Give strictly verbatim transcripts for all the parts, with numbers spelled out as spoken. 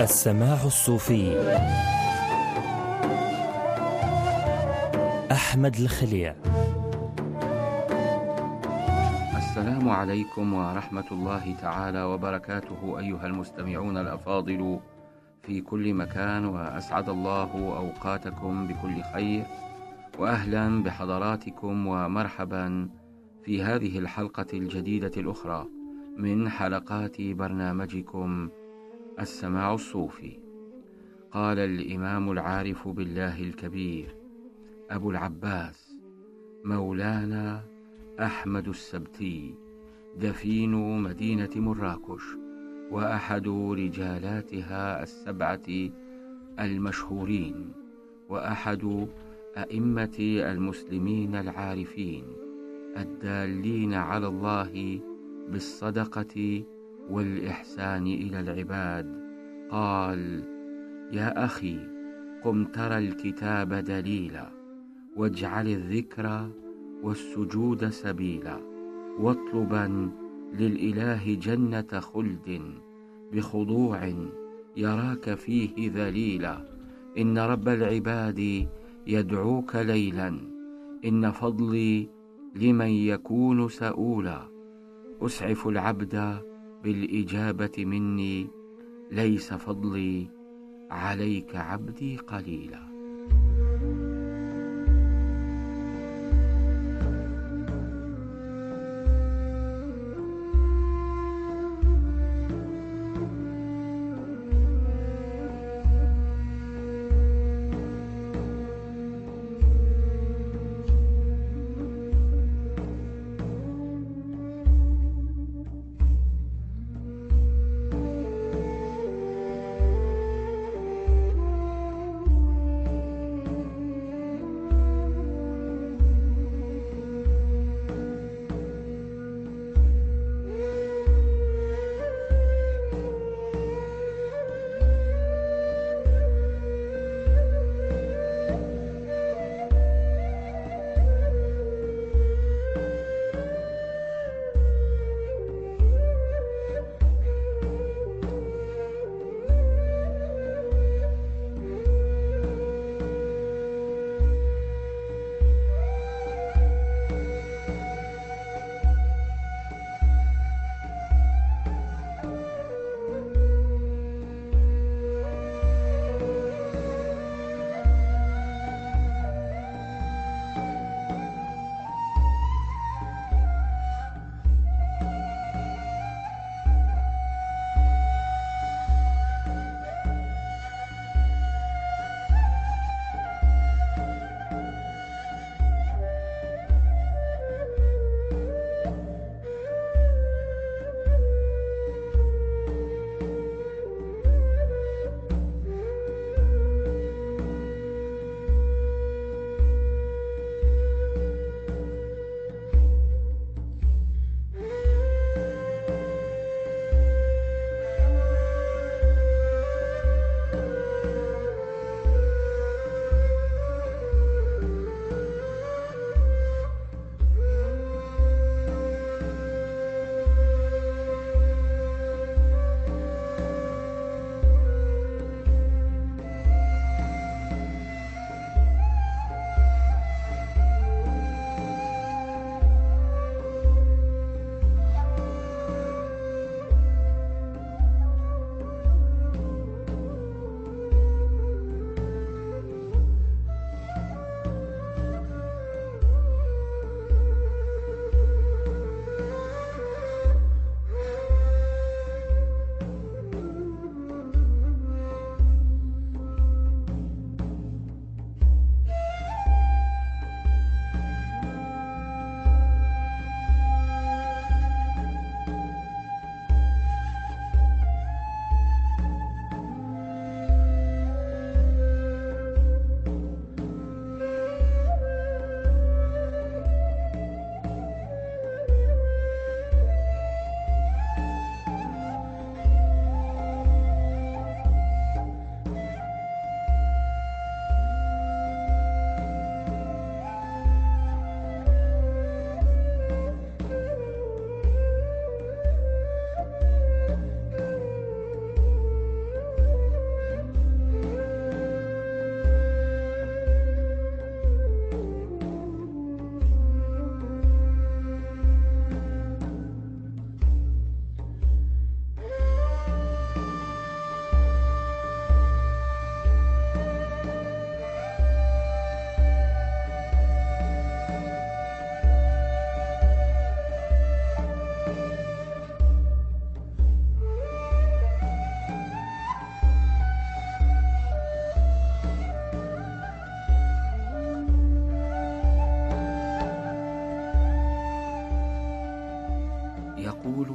السماع الصوفي. أحمد الخليع. السلام عليكم ورحمة الله تعالى وبركاته أيها المستمعون الأفاضل في كل مكان، وأسعد الله أوقاتكم بكل خير، وأهلا بحضراتكم ومرحبا في هذه الحلقة الجديدة الأخرى من حلقات برنامجكم السماع الصوفي. قال الإمام العارف بالله الكبير أبو العباس مولانا أحمد السبتي دفين مدينة مراكش، وأحد رجالاتها السبعة المشهورين، وأحد أئمة المسلمين العارفين الدالين على الله بالصدقة والإحسان إلى العباد، قال: يا أخي، قم ترى الكتاب دليلا، واجعل الذكر والسجود سبيلا، واطلبا للإله جنة خلد بخضوع يراك فيه ذليلا. إن رب العباد يدعوك ليلا، إن فضلي لمن يكون سؤولا. أسعف العبد بالإجابة مني، ليس فضلي عليك عبدي قليلا.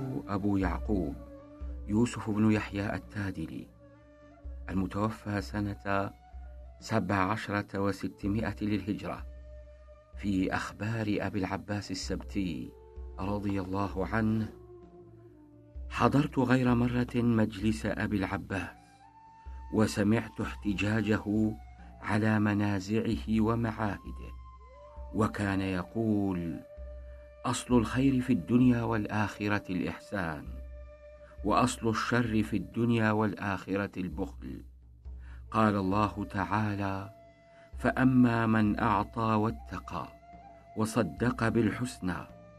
أبو يعقوب يوسف بن يحيى التادلي، المتوفى سنة سبع عشرة وستمائة للهجرة، في أخبار أبي العباس السبتي رضي الله عنه: حضرت غير مرة مجلس أبي العباس، وسمعت احتجاجه على منازعه ومعاهده، وكان يقول: أصل الخير في الدنيا والآخرة الإحسان، وأصل الشر في الدنيا والآخرة البخل. قال الله تعالى: فأما من أعطى واتقى وصدق بالحسنى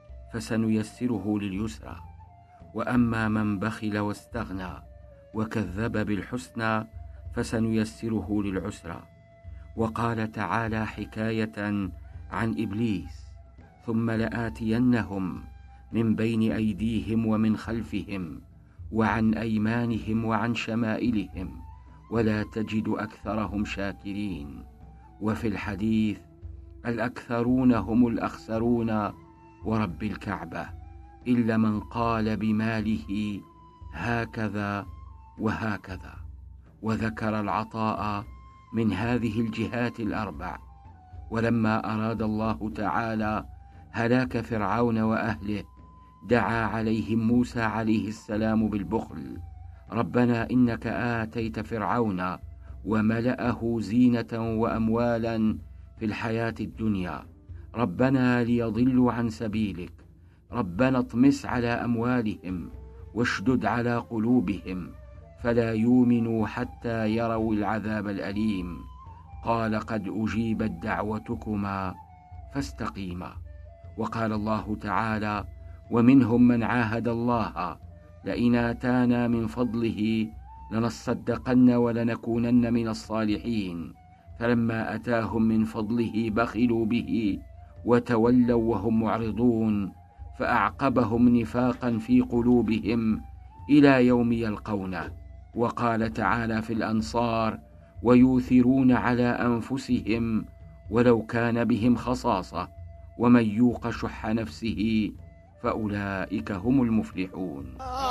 فسنيسره لليسرى، وأما من بخل واستغنى وكذب بالحسنى فسنيسره للعسرى. وقال تعالى حكاية عن إبليس: ثم لآتينهم من بين أيديهم ومن خلفهم وعن أيمانهم وعن شمائلهم ولا تجد أكثرهم شاكرين. وفي الحديث: الأكثرون هم الأخسرون ورب الكعبة، إلا من قال بماله هكذا وهكذا. وذكر العطاء من هذه الجهات الأربع. ولما أراد الله تعالى هلاك فرعون وأهله دعا عليهم موسى عليه السلام بالبخل: ربنا إنك آتيت فرعون وملأه زينة وأموالا في الحياة الدنيا، ربنا ليضلوا عن سبيلك، ربنا اطمس على أموالهم واشدد على قلوبهم فلا يؤمنوا حتى يروا العذاب الأليم. قال: قد أجيبت دعوتكما فاستقيما. وقال الله تعالى: ومنهم من عاهد الله لئن آتانا من فضله لنصدقن ولنكونن من الصالحين، فلما أتاهم من فضله بخلوا به وتولوا وهم معرضون، فأعقبهم نفاقا في قلوبهم إلى يوم يلقونه. وقال تعالى في الأنصار: ويؤثرون على أنفسهم ولو كان بهم خصاصة ومن يوق شح نفسه فأولئك هم المفلحون.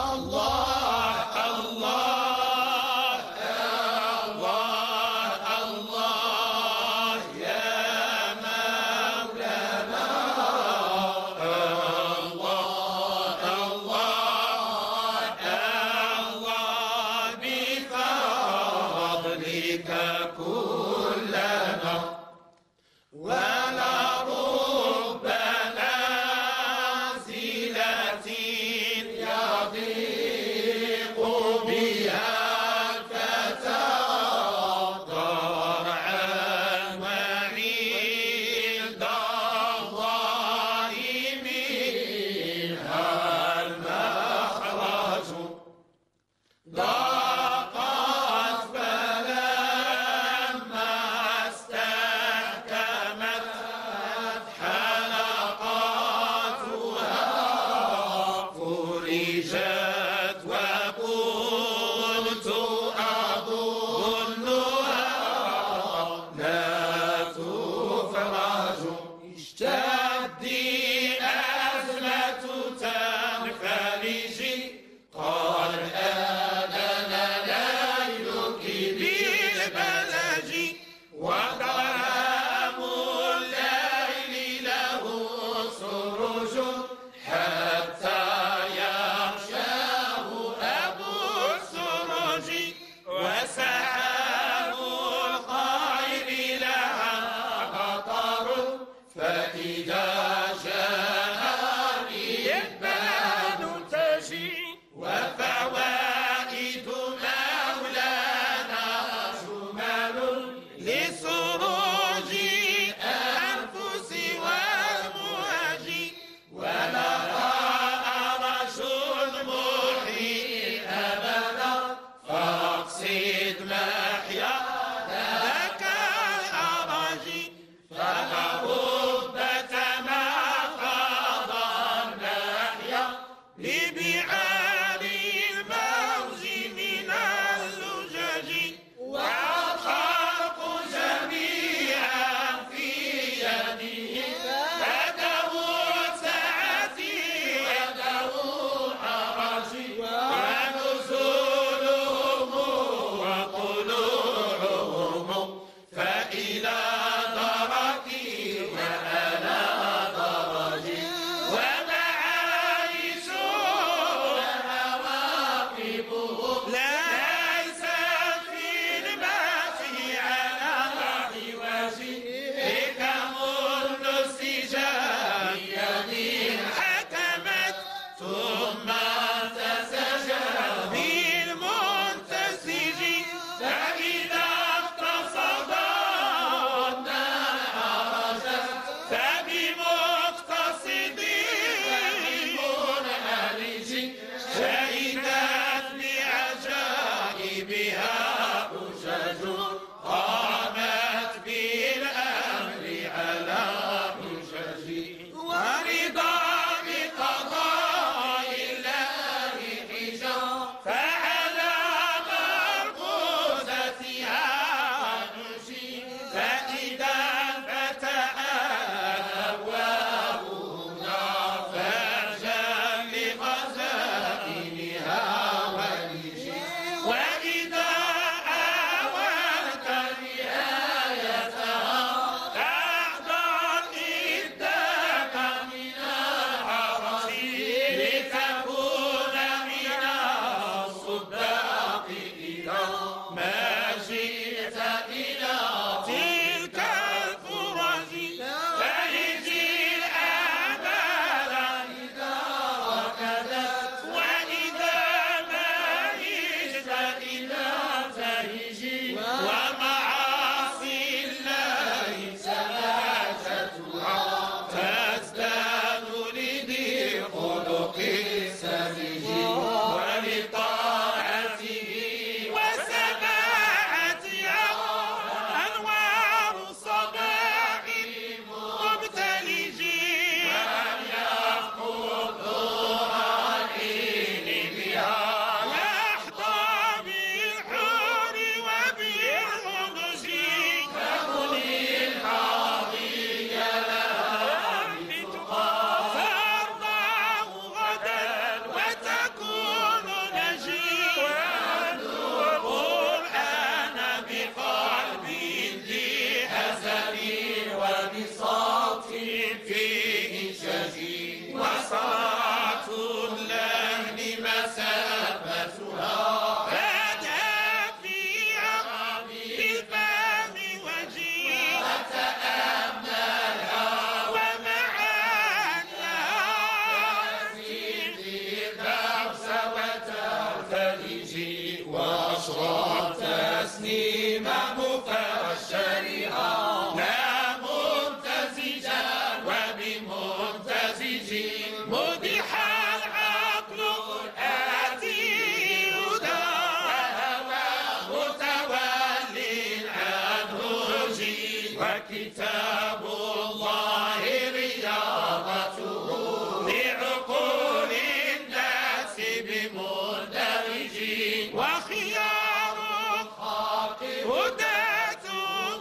الله الله الله الله يا مولانا، الله الله الله بفضلك كلنا، ولا رب نازلة يضيق بها الفتى ضرعا وعند الله منها المخرج، ضاقت فلما استحكمت حلقاتها فرجت، وقلت أظنها لا تفرج. اشتدي أزمة تنفرجي، قال آذن ليلك بالبلج، وظلام الليل له سرج، حتى يغشاه أبو السرج، وسحاب الخير لها قطر، فإذا جاء الرهبان تجي، وفوائد مولانا شمال لسروج الأنفس والمهج، ولها أرش المحيي أبدا، فاقصد محيا ذاك الأرج، فلربة ما قضى المحيا ببعاد الموج من اللجج، والخلق جميعا في يده، يده سعتي يده حرج، عشر تسنيم مفشرها لا ممتزجا وبممتزج مدح العقل آتي هدى وهوى متولي عنه جيل وكتاب الله رياضته لعقول الناس بمندرج وخيار الخلق هداتهم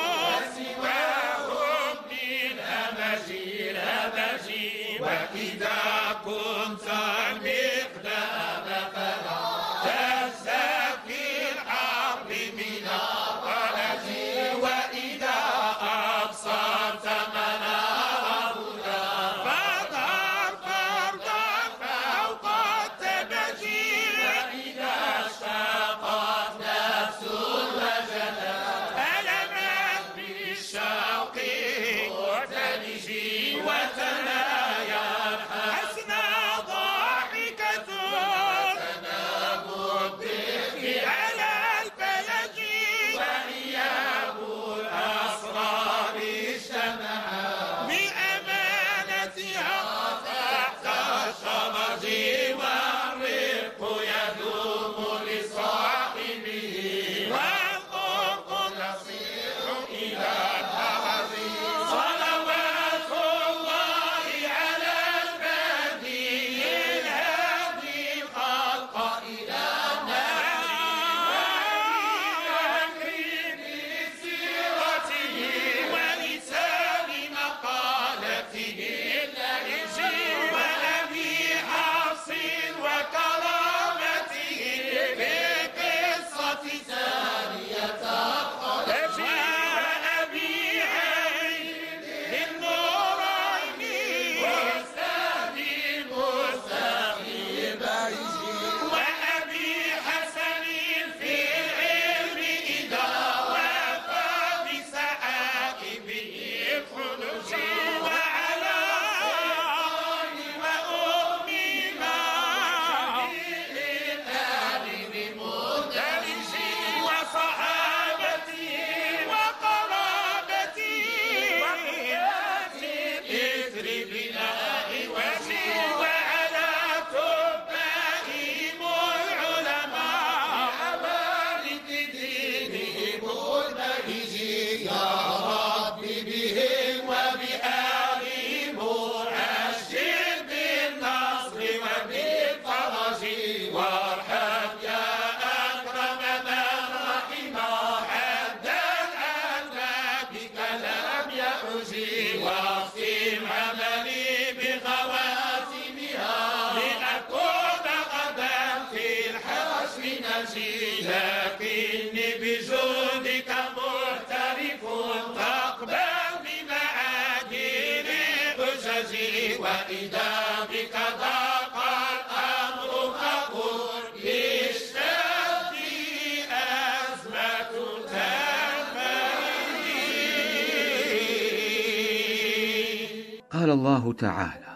وسواهم من همج الهمج وإذا كنت المقدام فلا تزكي الحرب من الرلج وإذا أبصرت منار الهدى فاظهر فردا فوق التبجي وإذا اشتاقت نفس وجدت ألمت بالشوق معتلجي وتنايا حسنا ضاحكة تنام الضحك على الفلج وإياب الأسرار اجتمعا بأمانتها تحت الشرج والرفق يدوم لصاحبه والخلق يصير إلى الحرج صلوات الله على البديع الهادي الخلق إلى النهج بسيرته ولسان مقالته اللهج وأبي حفص وكرامته في قصة ثانية الخلج وأبي عين للنورين وأستاذ المستقيم وأبي حسن في العلم إذا وفى بسعائبه الخلج وعلى آله وأمي ما للآل بمندرج وصحابته وقرابته إثر بناء وجه وعلى تبائهم العلماء بمالك دينهم المنهج يا رب بهم وبآلهم عجل بالنصر وبالفرج وارحم يا أكرم من رحم حدا أنا بك لم يحجي واختم عملي بخواتمها لأكون غدا في الحشر نجي لكني بجودك معترف تقبل بمعاجل حججي وإذا بك ضاق الأمر فقل اشتدي أزمة تنفذي. قال الله تعالى: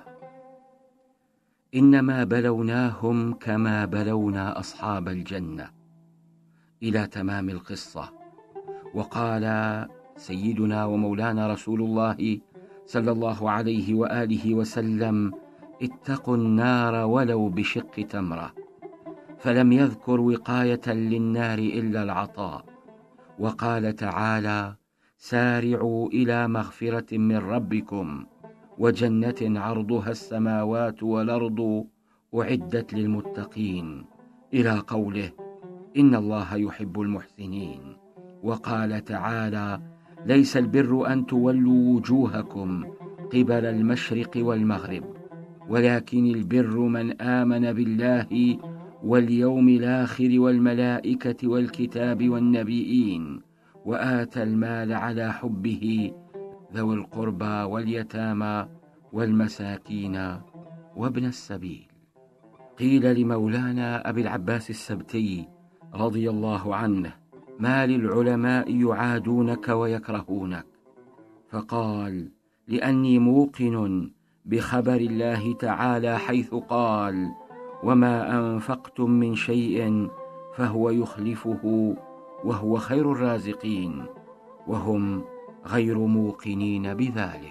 إنما بلوناهم كما بلونا أصحاب الجنة، إلى تمام القصة. وقال سيدنا ومولانا رسول الله صلى الله عليه وآله وسلم: اتقوا النار ولو بشق تمرة. فلم يذكر وقاية للنار إلا العطاء. وقال تعالى: سارعوا إلى مغفرة من ربكم وجنة عرضها السماوات والأرض أعدت للمتقين، إلى قوله: إن الله يحب المحسنين. وقال تعالى: ليس البر أن تولوا وجوهكم قبل المشرق والمغرب، ولكن البر من آمن بالله واليوم الآخر والملائكة والكتاب والنبيين وآتى المال على حبه ذوي القربى واليتامى والمساكين وابن السبيل. قيل لمولانا أبي العباس السبتي رضي الله عنه: ما للعلماء يعادونك ويكرهونك؟ فقال: لأني موقن بخبر الله تعالى حيث قال: وما أنفقتم من شيء فهو يخلفه وهو خير الرازقين، وهم غير موقنين بذلك.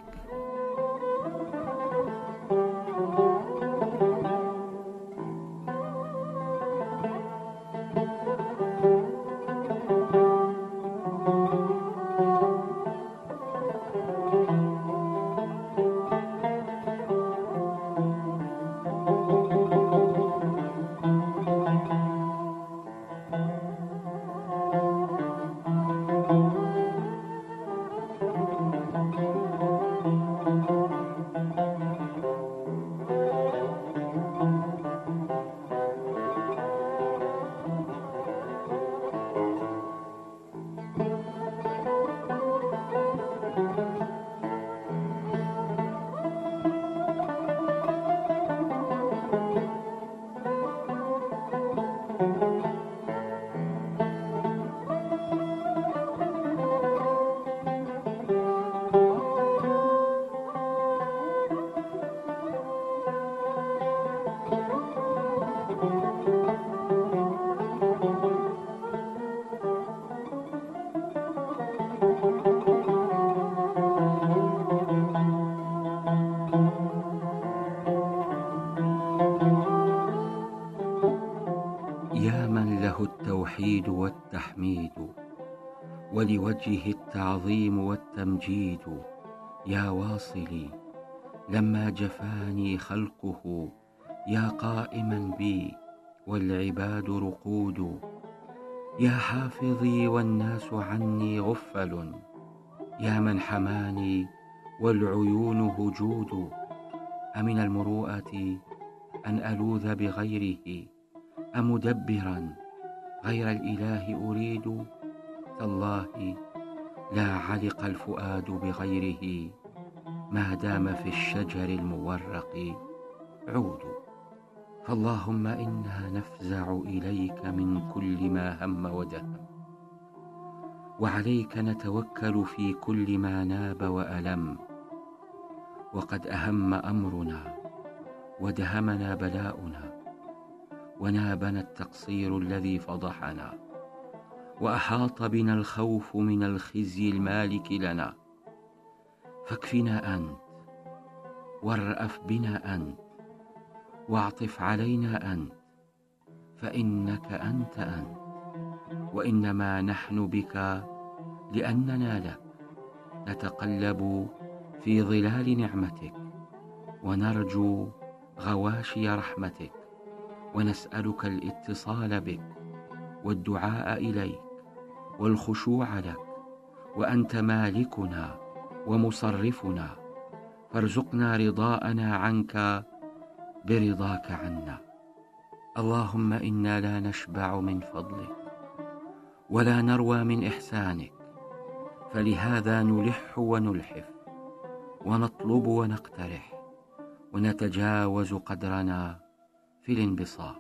يا من له التوحيد والتحميد، ولوجهه التعظيم والتمجيد، يا واصلي لما جفاني خلقه، يا قائما بي والعباد رقود، يا حافظي والناس عني غفل، يا من حماني والعيون هجود. أمن المروءة أن ألوذ بغيره، أمدبرا غير الإله أريد؟ تالله لا علق الفؤاد بغيره، ما دام في الشجر المورق عود. فاللهم إنا نفزع إليك من كل ما هم ودهم، وعليك نتوكل في كل ما ناب وألم. وقد أهم أمرنا ودهمنا بلاؤنا، ونابنا التقصير الذي فضحنا، وأحاط بنا الخوف من الخزي المالك لنا. فاكفنا أنت، وارأف بنا أنت، واعطف علينا أنت، فإنك أنت أنت، وإنما نحن بك لأننا لك نتقلب في ظلال نعمتك، ونرجو غواشي رحمتك، ونسألك الاتصال بك والدعاء إليك والخشوع لك، وأنت مالكنا ومصرفنا، فارزقنا رضاءنا عنك برضاك عنا. اللهم إنا لا نشبع من فضلك ولا نروى من إحسانك، فلهذا نلح ونلحف، ونطلب ونقترح، ونتجاوز قدرنا في الانبساط.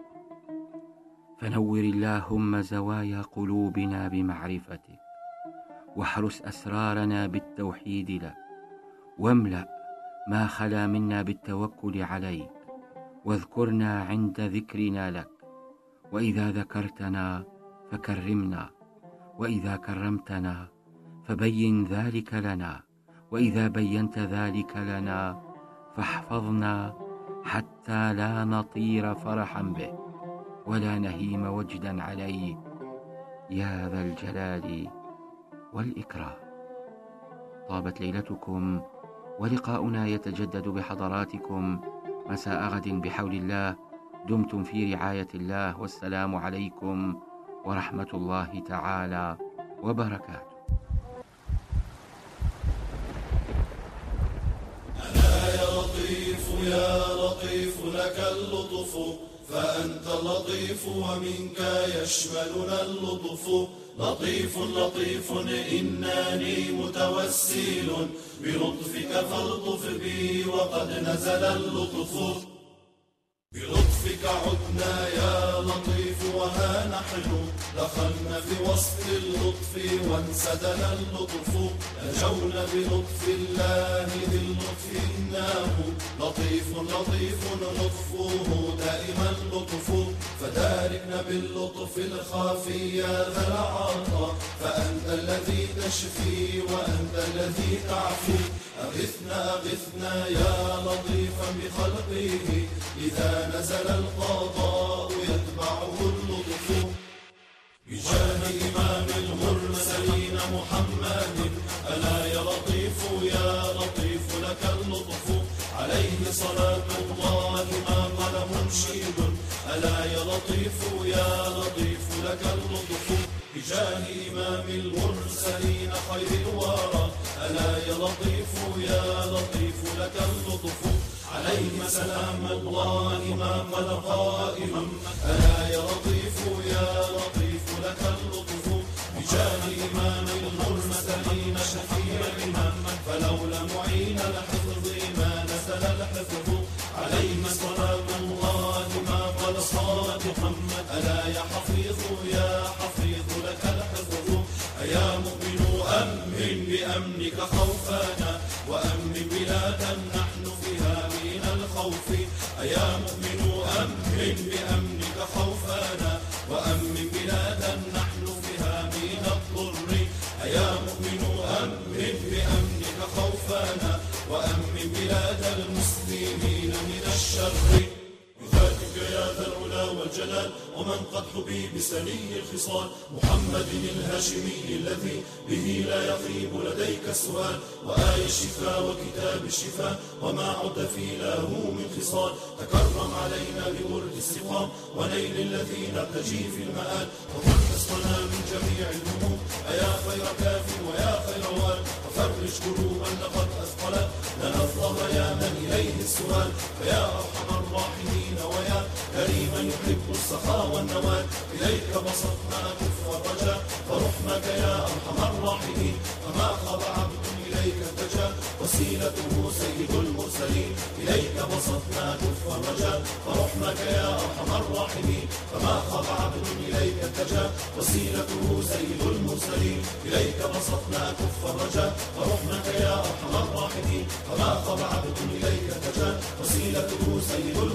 فنور اللهم زوايا قلوبنا بمعرفتك، واحرس أسرارنا بالتوحيد لك، واملأ ما خلا منا بالتوكل عليك، واذكرنا عند ذكرنا لك، وإذا ذكرتنا فكرمنا، وإذا كرمتنا فبين ذلك لنا، وإذا بينت ذلك لنا فاحفظنا حتى لا نطير فرحا به ولا نهيم وجدا عليه، يا ذا الجلال والإكرام. طابت ليلتكم، ولقاؤنا يتجدد بحضراتكم مساء غد بحول الله. دمتم في رعاية الله، والسلام عليكم ورحمة الله تعالى وبركاته. ألا يا لطيف يا لطيف لك اللطف، فأنت اللطيف ومنك يشملنا اللطف. لطيف لطيف إنني متوسل بلطفك فالطف بي وقد نزل اللطف. بلطفك عدنا يا لطيف وها نحن دخلنا في وسط اللطف وانسدل اللطف. نجونا بلطف الله ذي اللطف إنه لطيف لطيف لطفه دائما لطف. شاركنا باللطف الخافي يا ذا العطاء، فأنت الذي تشفي وأنت الذي تعفو. أغثنا أغثنا يا لطيفا بخلقه، إذا نزل القضاء يتبعه اللطف. بجاه إمام المرسلين محمد، ألا يا لطيف يا لطيف لك اللطف. عليه صلاة الله ما قال منشد، ألا يا لطيف يا لطيف لك اللطف. بجاه إمام المرسلين خير الورى، ألا يا لطيف يا لطيف لك اللطف. عليه سلام الله ما قال قائما، ألا يا لطيف يا لطيف لك اللطف. بجاه إمام المرسلين شفيع الإمام، فلولا معين الحفظ ما نزل الحفظ. عليه صلاة الله ما قال صادقا، ألا يا حفيظ يا حفيظ لك الحفظ. أيا مؤمن أمن بأمنك خوفنا، وأمن بلادا نحن فيها من الخوف. أيا مؤمن أمن بأمنك خوفنا، وأمن بلادا نحن فيها من الضر. أيا مؤمن أمن بأمنك خوفنا، وأمن بلاد المسلمين من الشر. بذاتك يا ذا العلا والجلال، ومن قد حبي بسني الخصال، محمد الهاشمي الذي به لا يخيب لديك السؤال. وآي الشفاء وكتاب الشفاء، وما عد في له من خصال. تكرم علينا بورد السقام، ونيل الذي نرتجي في المآل. وكن حصننا من جميع الهموم، أيا خير كاف ويا خير وال. وفرج قلوبا لقد أثقلت لنا الظهر يا من إليه السؤال. فيا أرحم الراحمين ويا كريما يحب السخاء والنوال، إليك بسطنا كف الرجاء، فرحمك يا أرحم الراحمين. فما خاب عبد إليك التجا، وسيلته سيد المرسلين. إليك بسطنا كف الرجاء، فرحمك يا أرحم الراحمين. فما خاب عبد إليك التجا، وسيلته سيد المرسلين. إليك بسطنا كف الرجاء، فرحمك يا أرحم الراحمين. فما خاب عبد إليك التجا، وسيلته سيد المرسلين.